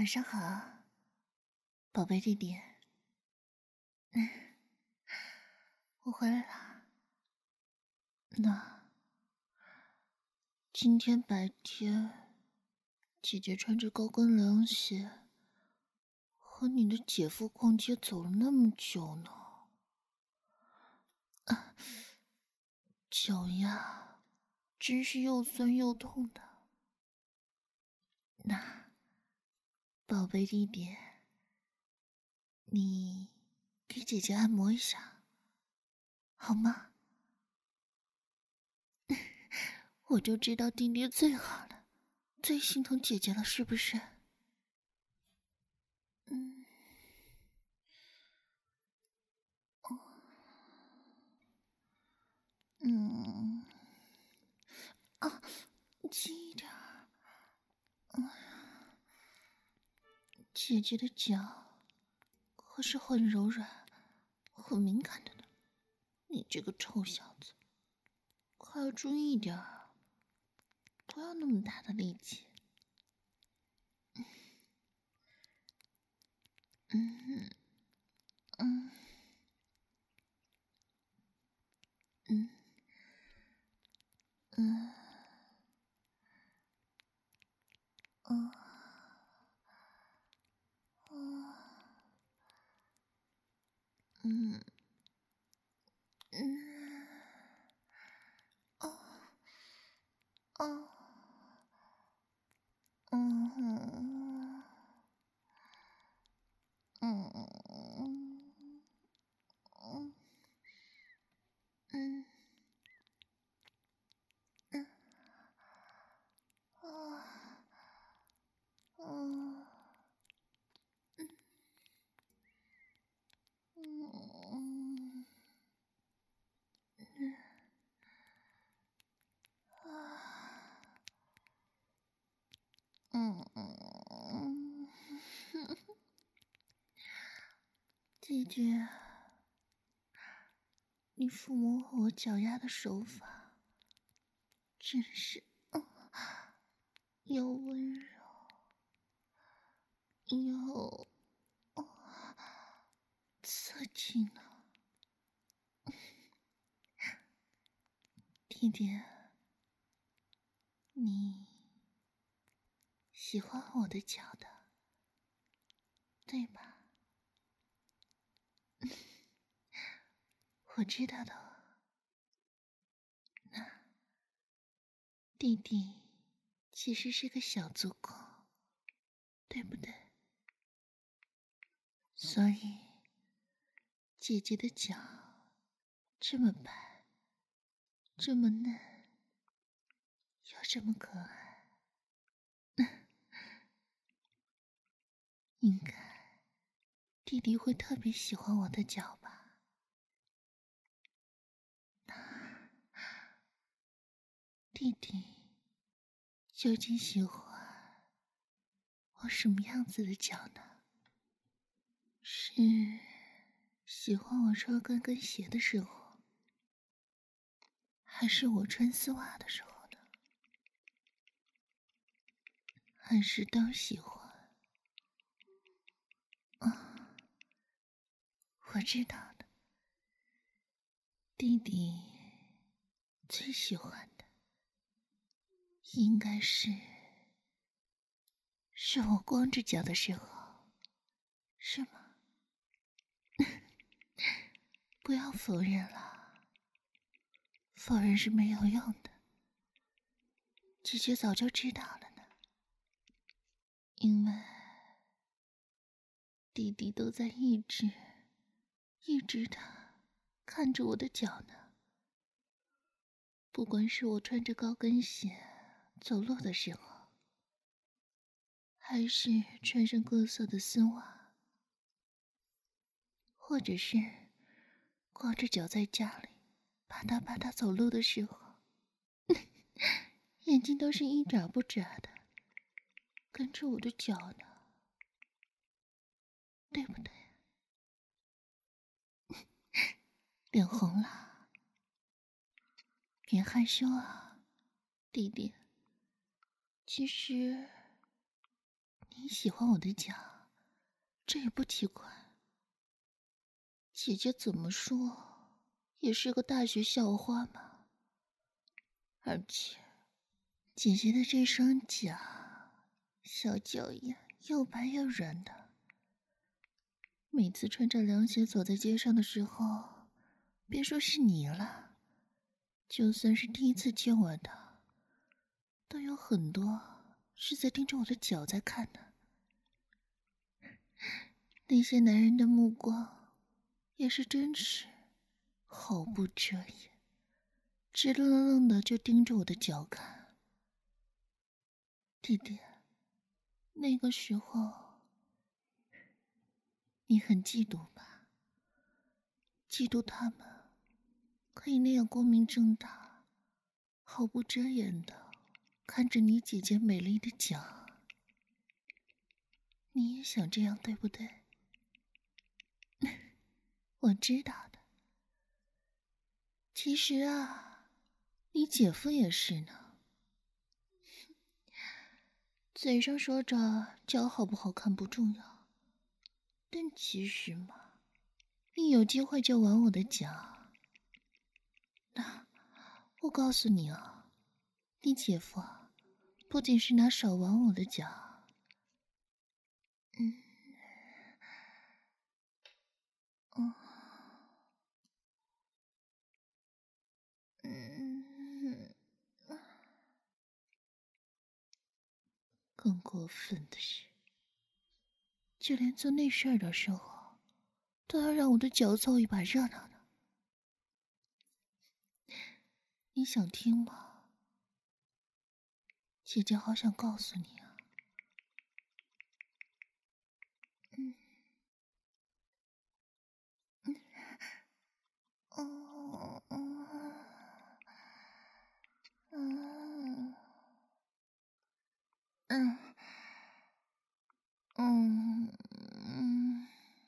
晚上好，宝贝弟弟。我回来了。那今天白天，姐姐穿着高跟凉鞋，和你的姐夫逛街走了那么久呢。脚呀，真是又酸又痛的。那，宝贝弟弟，你给姐姐按摩一下，好吗？我就知道弟弟最好了，最心疼姐姐了，是不是？轻一点。姐姐的脚可是很柔软、很敏感的呢。你这个臭小子，可要注意一点儿，不要那么大的力气。姐姐，你抚摸我脚丫的手法，真是又温柔又刺激呢。弟弟，你喜欢我的脚的，对吧？我知道的。那弟弟其实是个小足狗，对不对？所以姐姐的脚这么白，这么嫩，又这么可爱，应该弟弟会特别喜欢我的脚吧？弟弟究竟喜欢我什么样子的脚呢？是喜欢我穿高跟鞋的时候，还是我穿丝袜的时候呢？还是都喜欢？我知道的，弟弟最喜欢的应该是我光着脚的时候，是吗？不要否认了，否认是没有用的。姐姐早就知道了呢，因为弟弟都在一直的看着我的脚呢。不管是我穿着高跟鞋走路的时候，还是穿上各色的丝袜，或者是光着脚在家里啪嗒啪嗒走路的时候，眼睛都是一眨不眨的跟着我的脚呢，对不对？脸红了，别害羞啊，弟弟。其实你喜欢我的脚，这也不奇怪。姐姐怎么说也是个大学校花嘛，而且姐姐的这双脚，小脚丫又白又软的，每次穿着凉鞋走在街上的时候，别说是你了，就算是第一次见我的，都有很多是在盯着我的脚在看呢。那些男人的目光也是真是毫不遮掩，直愣愣的就盯着我的脚看。弟弟，那个时候你很嫉妒吧？嫉妒他们可以那样光明正大、毫不遮掩的看着你姐姐美丽的脚。你也想这样，对不对？我知道的。其实啊，你姐夫也是呢。嘴上说着脚好不好看不重要，但其实嘛，一有机会就玩我的脚。那我告诉你啊，你姐夫啊，不仅是拿手玩我的脚，嗯，哦，嗯，更过分的是，就连做那事儿的时候，都要让我的脚凑一把热闹呢。你想听吗？姐姐好想告诉你啊。嗯嗯嗯嗯嗯嗯嗯，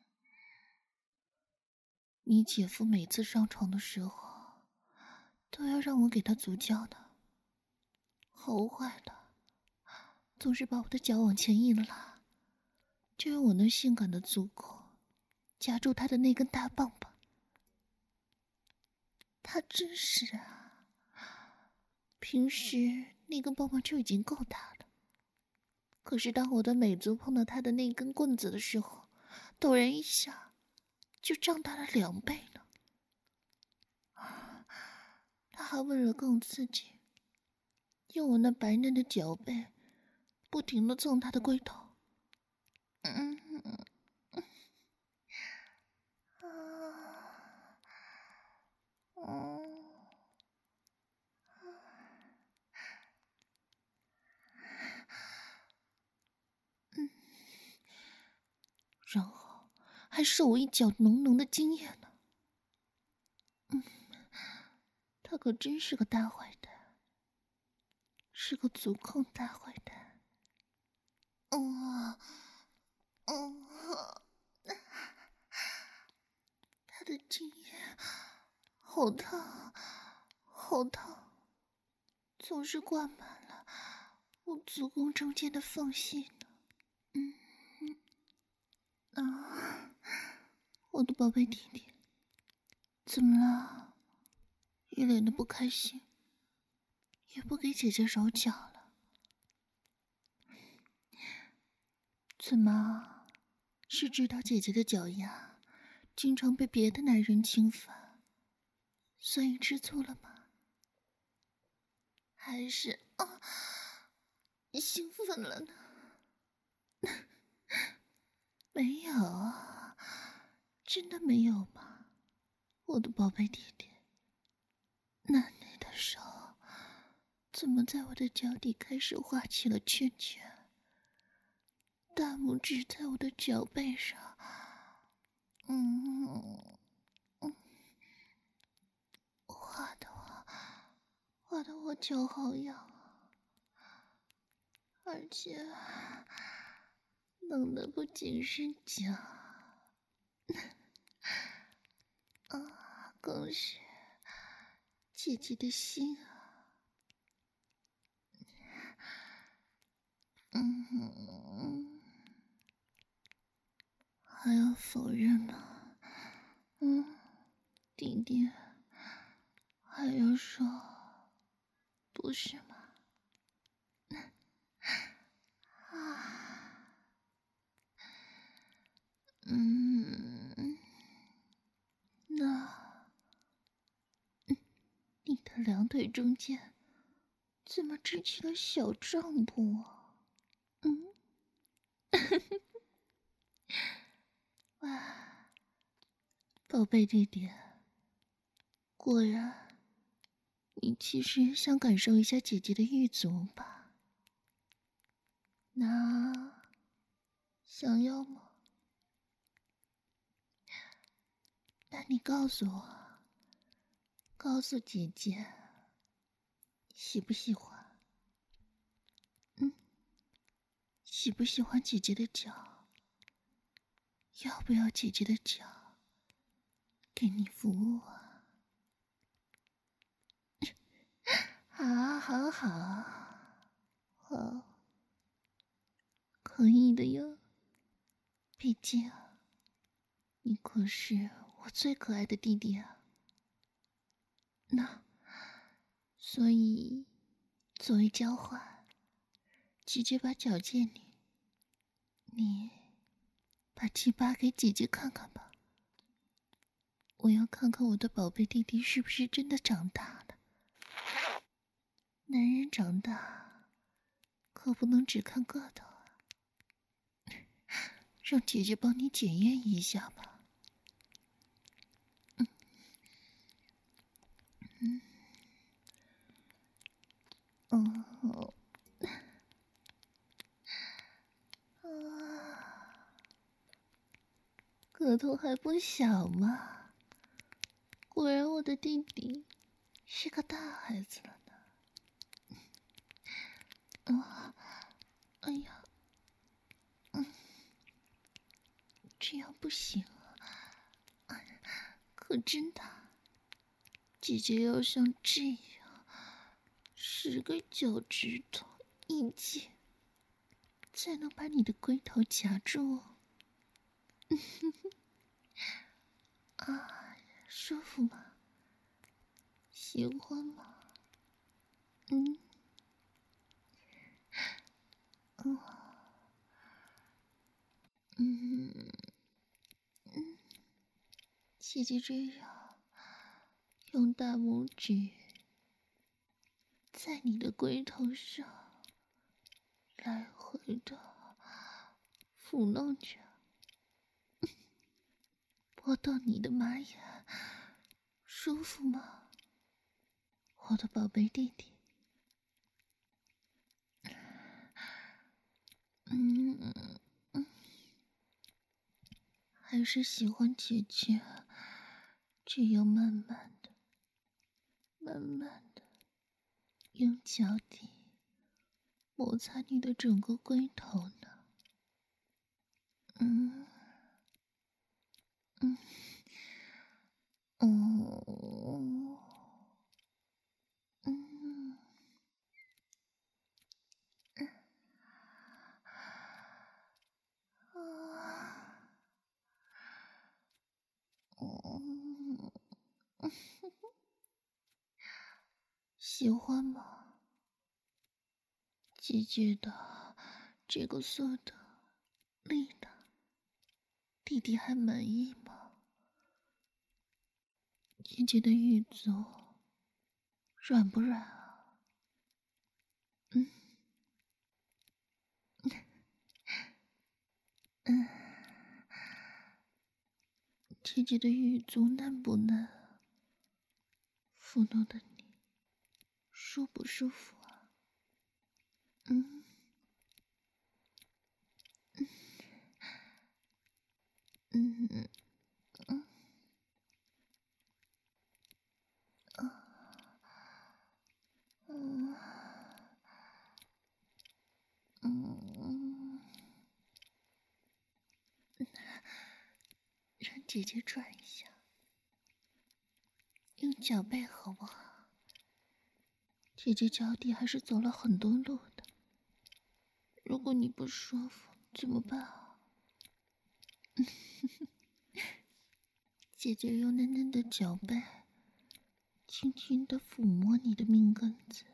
你姐夫每次上床的时候，都要让我给他足教的，好坏的，总是把我的脚往前一拉，就用我那性感的足弓夹住他的那根大棒棒。他真是啊，平时那根棒棒就已经够大了，可是当我的美足碰到他的那根棍子的时候，陡然一下就胀大了2倍呢。他还为了更刺激，用我那白嫩的脚背不停地蹭他的龟头。嗯然后还受我一脚浓浓的精液呢。他可真是个大坏蛋，是个足控大坏蛋。他的精液好烫，好烫，总是灌满了我足弓中间的缝隙呢。我的宝贝弟弟，怎么了？一脸的不开心，也不给姐姐揉脚了。怎么？是知道姐姐的脚丫经常被别的男人侵犯，所以吃醋了吗？还是兴奋了呢？没有啊，真的没有吗？我的宝贝弟弟，那你的手怎么在我的脚底开始画起了圈圈？大拇指在我的脚背上，画的我脚好痒啊，而且冷的不仅是脚，更是姐姐的心啊。 还要否认吗？弟弟，还要说不是吗？那你的两腿中间怎么支起了小帐篷啊？哇，宝贝弟弟，果然，你其实想感受一下姐姐的玉足吧？那想要吗？那你告诉我，告诉姐姐，喜不喜欢？喜不喜欢姐姐的脚？要不要姐姐的脚给你服务啊？好，好，可以的哟。毕竟，你可是我最可爱的弟弟啊。那，所以，作为交换，姐姐把脚借你，你把鸡巴给姐姐看看吧。我要看看我的宝贝弟弟是不是真的长大了。男人长大，可不能只看个头啊。让姐姐帮你检验一下吧。哦，个头还不小嘛，果然我的弟弟是个大孩子了呢。哎呀，这样不行啊！可真的，姐姐要像这样10个脚趾头一起，才能把你的龟头夹住哦。啊，舒服吗？喜欢吗？姐姐这样用大拇指在你的龟头上来回的抚弄着，拨动你的马眼，舒服吗，我的宝贝弟弟？还是喜欢姐姐这样慢慢的用脚底摩擦你的整个龟头呢？哦，喜欢吗？姐姐的这个色的、力的，弟弟还满意吗？姐姐的玉足软不软啊？姐姐的玉足嫩不嫩？抚弄的你舒不舒服啊？嗯嗯嗯，让姐姐转一下，用脚背好不好？姐姐脚底还是走了很多路的，如果你不舒服怎么办啊？ 姐姐用嫩嫩的脚背轻轻地抚摸你的命根子，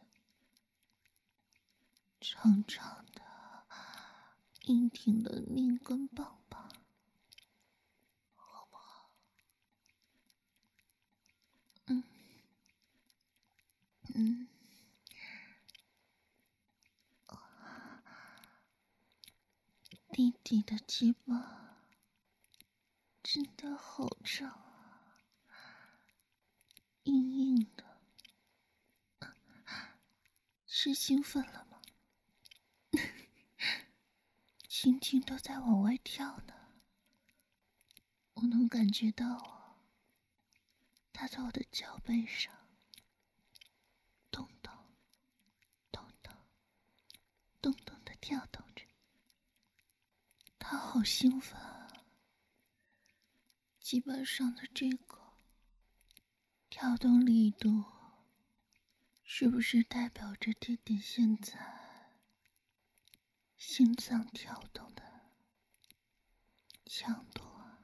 长长的硬挺的命根棒棒，好不好？弟弟的鸡巴真的好长啊，硬硬的，是兴奋了吗？轻轻都在往外跳呢，我能感觉到啊，他在我的脚背上动动动动动动的跳动着，他好兴奋啊！鸡巴上的这个跳动力度，是不是代表着弟弟现在心脏跳动的强度啊？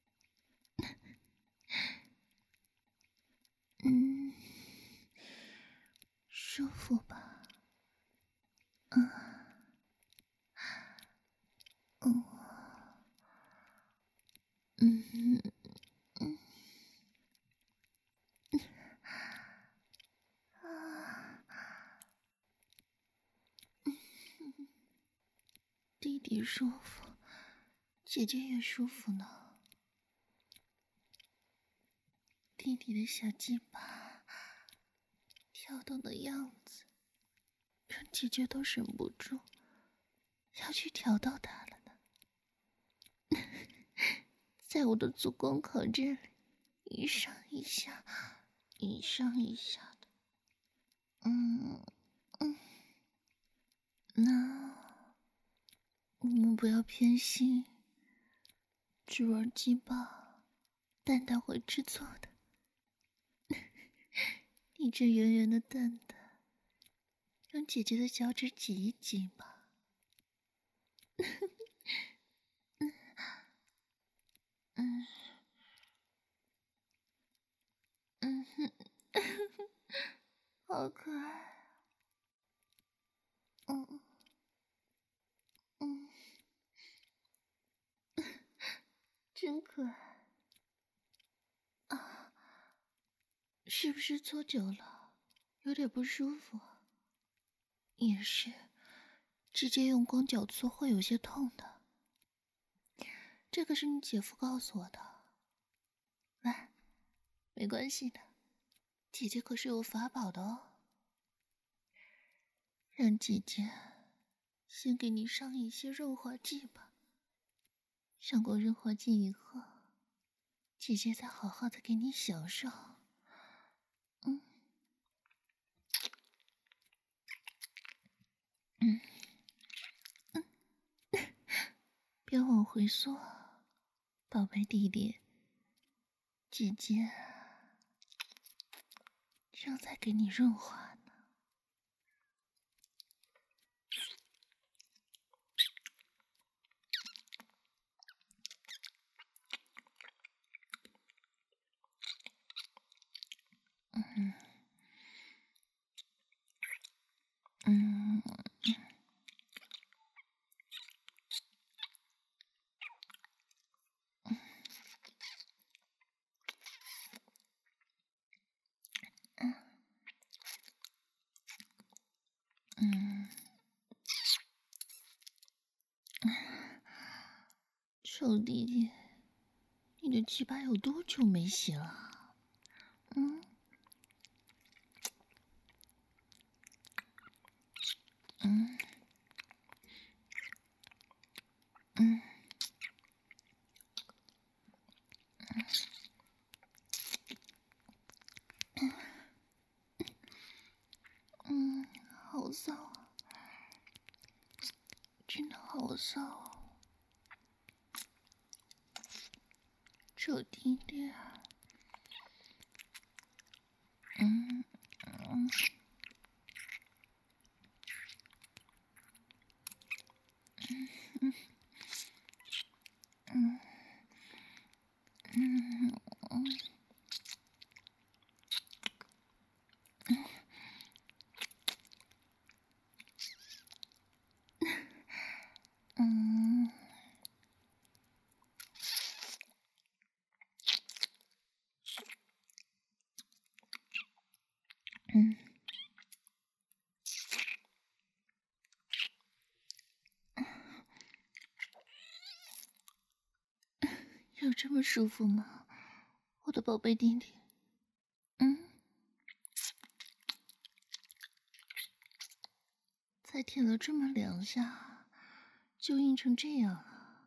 舒服吧？弟弟舒服，姐姐也舒服呢。弟弟的小鸡巴跳动的样子，让姐姐都忍不住要去挑逗他了呢。在我的足弓口这里，一上一下，一上一下的。那我们不要偏心，只玩鸡巴，蛋蛋会吃醋的。你这圆圆的蛋蛋，用姐姐的脚趾挤一挤吧。好可爱。真可爱啊！是不是坐久了有点不舒服？也是，直接用光脚搓会有些痛的。这个是你姐夫告诉我的。来，没关系的，姐姐可是有法宝的哦。让姐姐先给你上一些润滑剂吧。上过润滑剂以后，姐姐再好好的给你享受。别往回缩，宝贝弟弟，姐姐正在给你润滑呢。臭弟弟，你的鸡巴有多久没洗了？好骚啊！真的好骚啊！臭弟弟， 嗯，有这么舒服吗，我的宝贝弟弟？嗯，才舔了这么2下，就硬成这样了。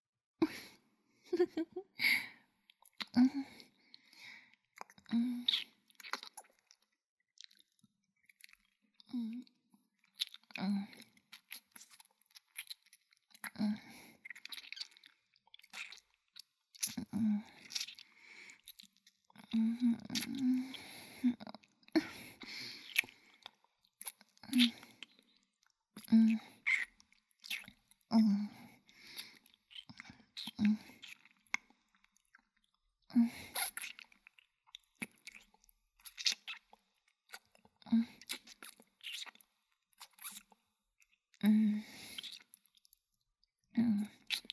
嗯嗯嗯嗯嗯嗯嗯嗯嗯嗯嗯嗯嗯嗯嗯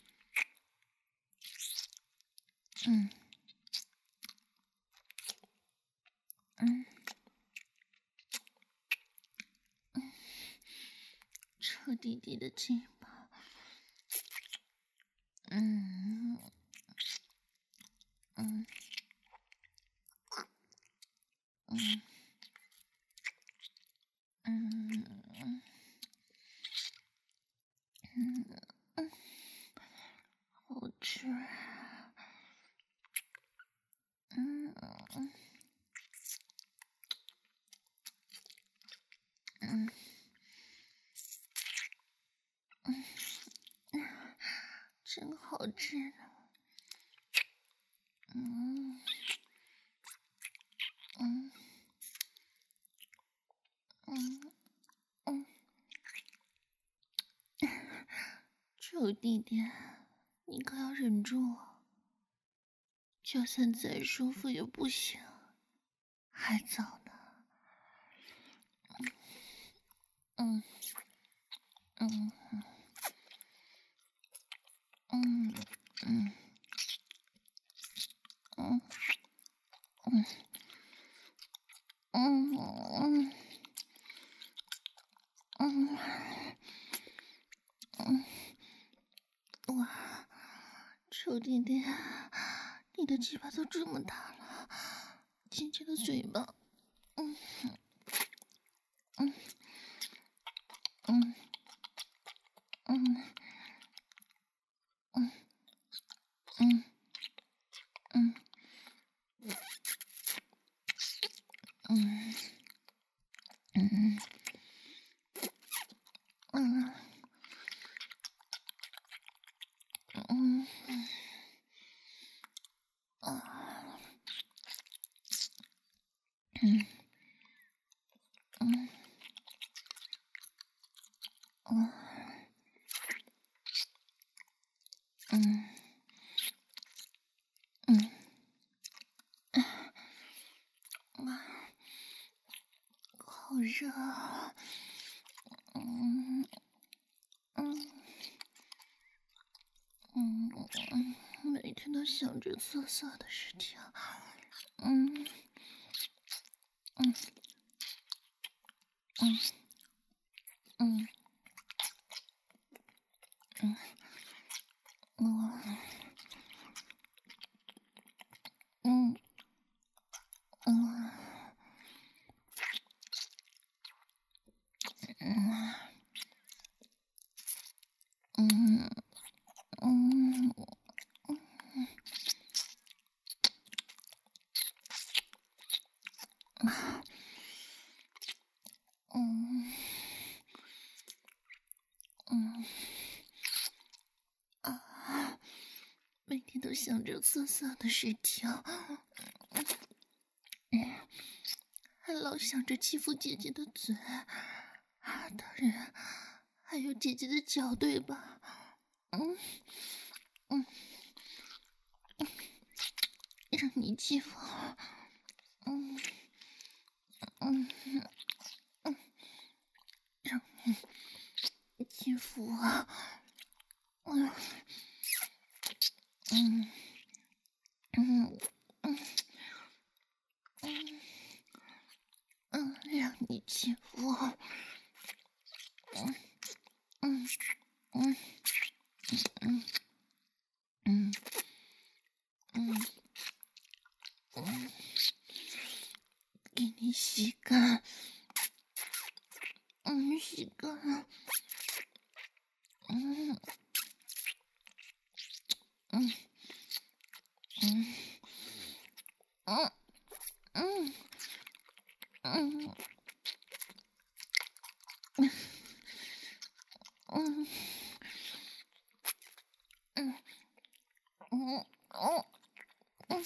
嗯嗯，臭弟弟的鸡巴，嗯嗯嗯嗯嗯嗯，好吃。嗯嗯嗯嗯，真好吃呢。嗯嗯嗯嗯，臭弟弟，你可要忍住啊！就算再舒服也不行，还早呢。嗯嗯嗯嗯嗯嗯嗯嗯嗯嗯，哇，臭弟弟，你的鸡巴都这么大了，姐姐的嘴巴，嗯嗯嗯嗯嗯嗯嗯嗯嗯嗯嗯啊嗯嗯嗯嗯嗯啊，好热啊！嗯嗯嗯嗯，每天都想着色色的事情。嗯嗯嗯嗯嗯，我嗯嗯嗯嗯嗯嗯嗯啊，每天都想着色色的事情，还老想着欺负姐姐的嘴啊，当然还有姐姐的脚，对吧？嗯嗯，让你欺负我，嗯嗯嗯，让你欺负我，嗯嗯嗯嗯嗯嗯， 你欺负我。嗯嗯嗯嗯嗯嗯嗯，给你洗干，洗干，嗯嗯嗯嗯嗯嗯嗯嗯嗯嗯嗯，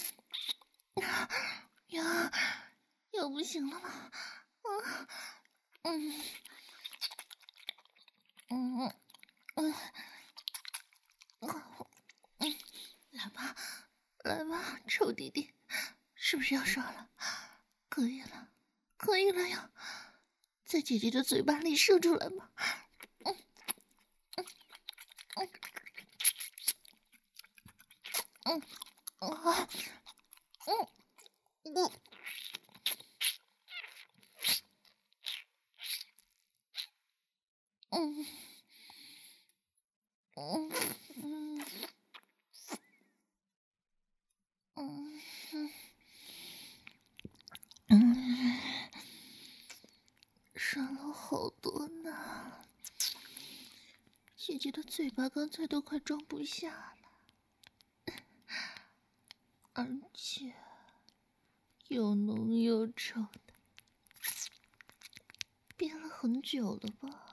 呀，又不行了吗？嗯嗯嗯嗯，来吧，来吧，臭弟弟，是不是要爽了？可以了，可以了呀，在姐姐的嘴巴里射出来吧。嗯嗯嗯嗯啊嗯嗯嗯嗯嗯嗯嗯，爽了好多呢。姐姐的嘴巴刚才都快装不下了，而且又浓又稠的，憋了很久了吧？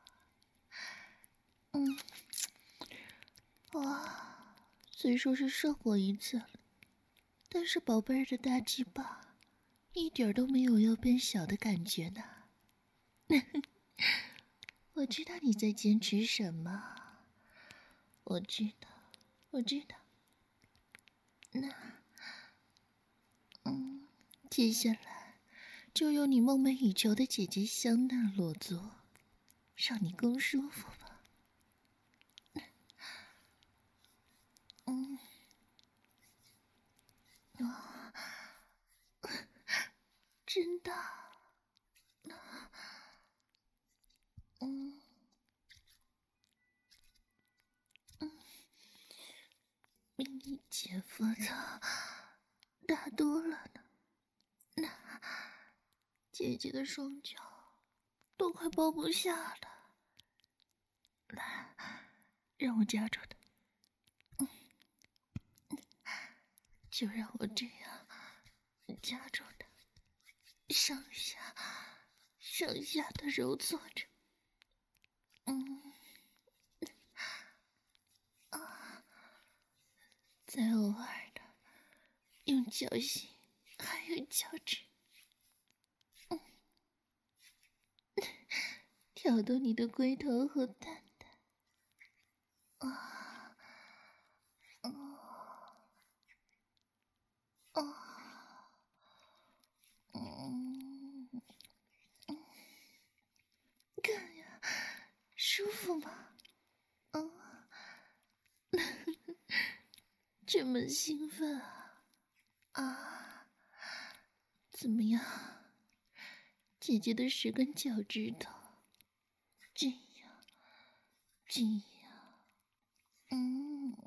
嗯，哇，虽说是射过一次了，但是宝贝儿的大鸡巴一点都没有要变小的感觉呢。我知道你在坚持什么，我知道，我知道。那，接下来就用你梦寐以求的姐姐香嫩裸足，让你更舒服吧。嗯，啊，真的。嗯嗯，比你姐夫的大多了呢。那姐姐的双脚都快抱不下了，来，让我夹住它。就让我这样夹住它，上下的揉搓着。嗯啊，再偶尔的用脚心还有脚趾，挑逗你的龟头和蛋蛋。啊，哦哦，嗯，看呀，舒服吗？嗯，这么兴奋啊！啊，怎么样？姐姐的10根脚趾头，这样，这样，嗯，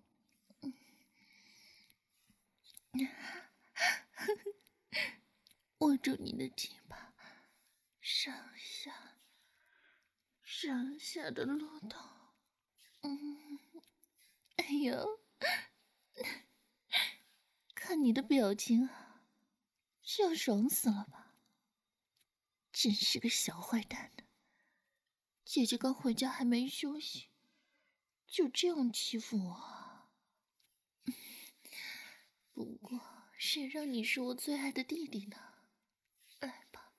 握住你的鸡巴，上下，上下的撸动，嗯，哎呦，看你的表情啊，是要爽死了吧？真是个小坏蛋呢！姐姐刚回家还没休息，就这样欺负我。不过，谁让你是我最爱的弟弟呢？来吧，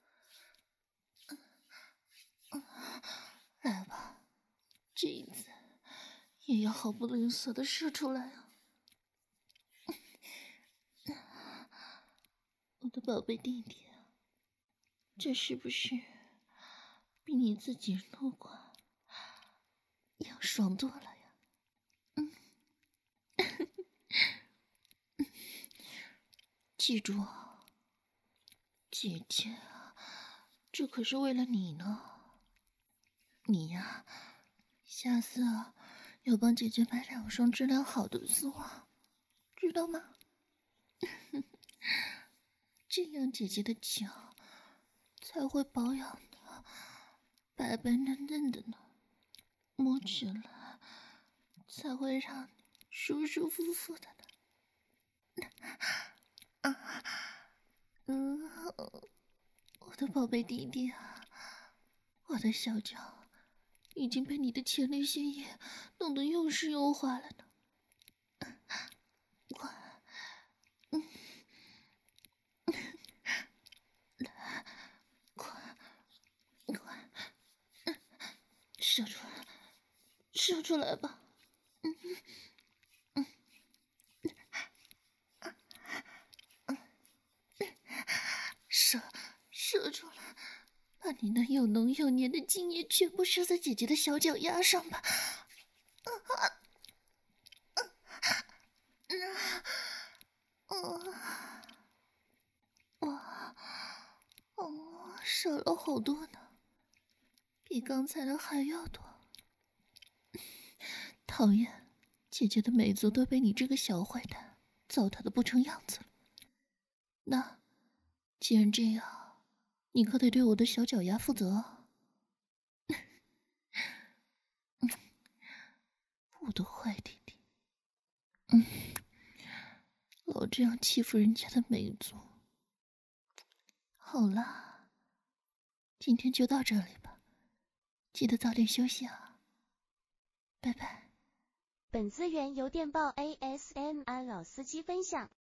来吧，这一次也要毫不吝啬的射出来啊！我的宝贝弟弟啊，这是不是比你自己撸管要爽多了呀？记住啊，姐姐啊， 这可是为了你呢。你呀，下次啊，要帮姐姐买2双质量好的丝袜，知道吗？这样姐姐的脚才会保养的白白嫩嫩的呢，摸起来才会让你舒舒服服的呢。我的宝贝弟弟啊，我的小脚已经被你的前列腺液弄得又湿又滑了呢。快，快，射出来，射出来吧！射出来，把你那又浓又黏的精液全部射在姐姐的小脚丫上吧！哇，少了好多呢，比刚才的还要多。讨厌，姐姐的美足都被你这个小坏蛋糟蹋的不成样子了。那既然这样，你可得对我的小脚丫负责啊！我的坏弟弟，老这样欺负人家的美足。好啦，今天就到这里吧，记得早点休息啊，拜拜。 本资源由电报 ASMR 老司机分享。